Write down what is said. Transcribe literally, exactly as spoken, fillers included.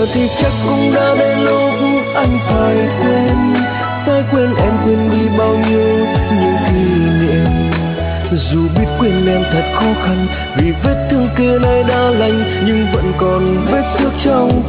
thì chắc cũng đã đến lúc anh phải quên, phải quên em, quên đi bao nhiêu những kỷ niệm. Dù biết quên em thật khó khăn, vì vết thương kia nay đã lành, nhưng vẫn còn vết xước trong